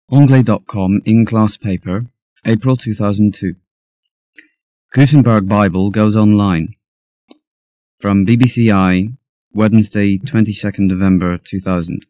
Anglais.com in-class paper, April 2002. Gutenberg Bible goes online. From BBCI, Wednesday, 22nd November 2000.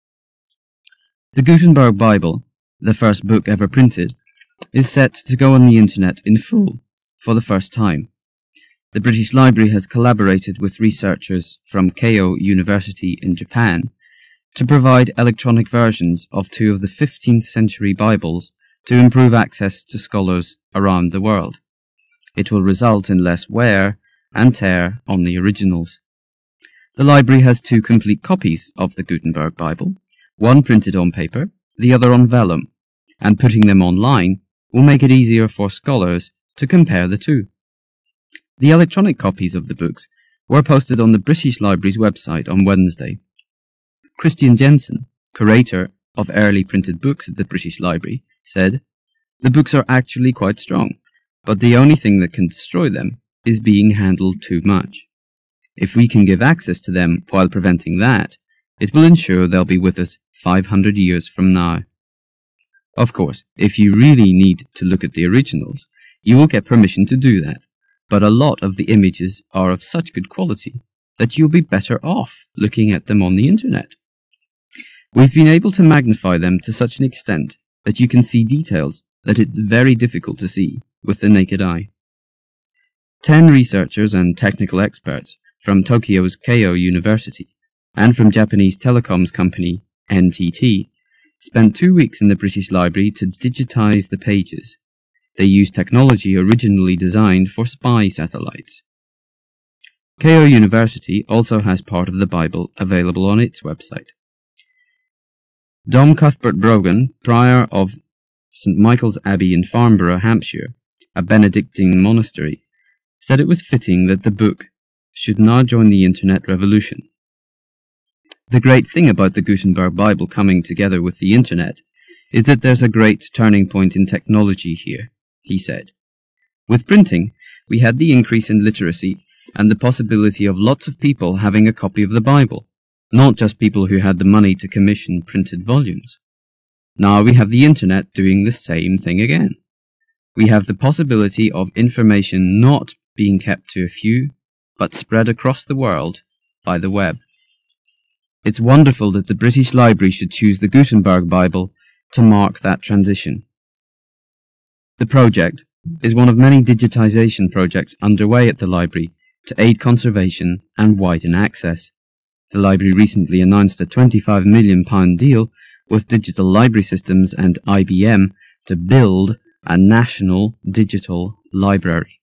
The Gutenberg Bible, the first book ever printed, is set to go on the internet in full for the first time. The British Library has collaborated with researchers from Keio University in Japan to provide electronic versions of two of the 15th century Bibles to improve access to scholars around the world. It will result in less wear and tear on the originals. The library has two complete copies of the Gutenberg Bible, one printed on paper, the other on vellum, and putting them online will make it easier for scholars to compare the two. The electronic copies of the books were posted on the British Library's website on Wednesday. Christian Jensen, curator of early printed books at the British Library, said, "The books are actually quite strong, but the only thing that can destroy them is being handled too much. If we can give access to them while preventing that, it will ensure they'll be with us 500 years from now. Of course, if you really need to look at the originals, you will get permission to do that, but a lot of the images are of such good quality that you'll be better off looking at them on the internet. We've been able to magnify them to such an extent that you can see details that it's very difficult to see with the naked eye." 10 researchers and technical experts from Tokyo's Keio University and from Japanese telecoms company NTT spent 2 weeks in the British Library to digitize the pages. They used technology originally designed for spy satellites. Keio University also has part of the Bible available on its website. Dom Cuthbert Brogan, prior of St. Michael's Abbey in Farnborough, Hampshire, a Benedictine monastery, said it was fitting that the book should now join the internet revolution. "The great thing about the Gutenberg Bible coming together with the internet is that there's a great turning point in technology here," he said. "With printing, we had the increase in literacy and the possibility of lots of people having a copy of the Bible, not just people who had the money to commission printed volumes. Now we have the internet doing the same thing again. We have the possibility of information not being kept to a few, but spread across the world by the web. It's wonderful that the British Library should choose the Gutenberg Bible to mark that transition." The project is one of many digitization projects underway at the library to aid conservation and widen access. The library recently announced a £25 million deal with Digital Library Systems and IBM to build a national digital library.